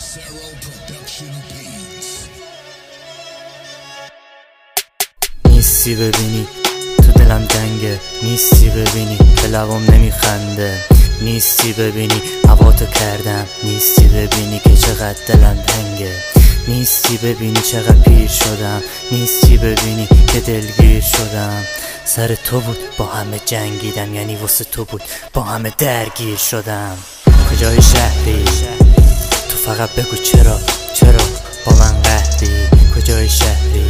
نیستی ببینی تو دلم جنگه، نیستی ببینی که لبام نمیخنده، نیستی ببینی هوا تو کردم، نیستی ببینی که چقدر دلم تنگه، نیستی ببینی چقدر پیر شدم، نیستی ببینی که دلگیر شدم. سر تو بود با همه جنگیدم، یعنی واسه تو بود با همه درگیر شدم. کجای شهری؟ تو فقط بگو چرا با من قهری؟ کجای شهری؟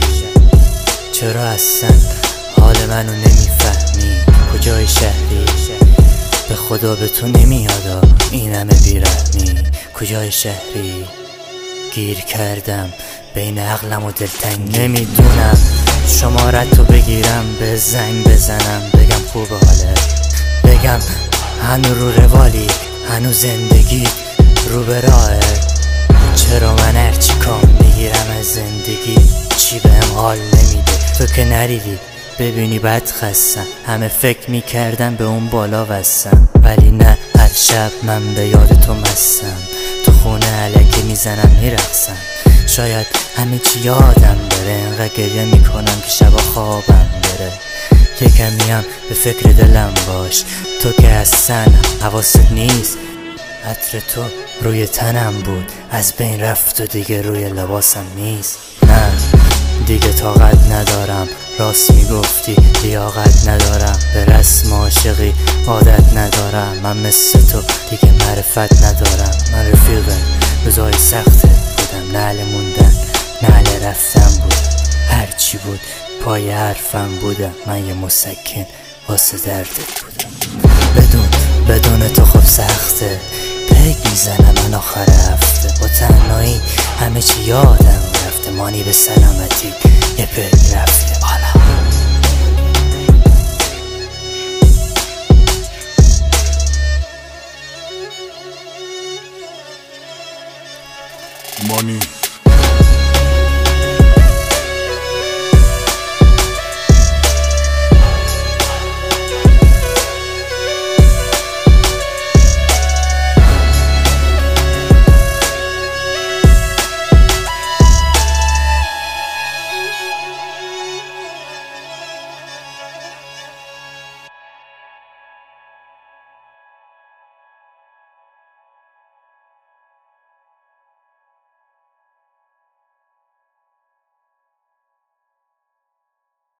چرا اصلا حال منو نمیفهمی؟ کجای شهری؟ به خدا به تو نمیادا این همه بیرحمی. کجای شهری؟ گیر کردم بین عقلم و دلتنگی، نمیدونم شمارت رو بگیرم به زنگ بزنم بگم خوب حالت، بگم هنو رو روالی، هنو زندگی رو به راهه. چرا من هرچی کام میگیرم از زندگی چی بهم حال نمیده؟ تو که نریدی ببینی بد خستم، همه فکر میکردم به اون بالا وستم، ولی نه هر شب من به یاد تو مستم، تو خونه علکی میزنم میرقصم. شاید همه چی یادم بره، انقدر گریه میکنم که شبا خوابم بره. یه کمی هم به فکر دلم باش، تو که اصلا حواست نیست. عطر تو روی تنم بود از بین رفت و دیگه روی لباسم نیست. نه دیگه طاقت ندارم، راست میگفتی لیاقت ندارم، به رسم عاشقی عادت ندارم، من مثل تو دیگه معرفت ندارم. من رفیق روزای سخته بودم، نعل موندن نعل رفتن بودم، هرچی بود پای حرفم بودم، من یه مسکن واسه دردت بودم. بدون تو خب سخته، پیک میزنم من آخر هفته، با تنهایی همه چی یادم رفته، مانی به سلامتی یه پیک رفته حالا. مانی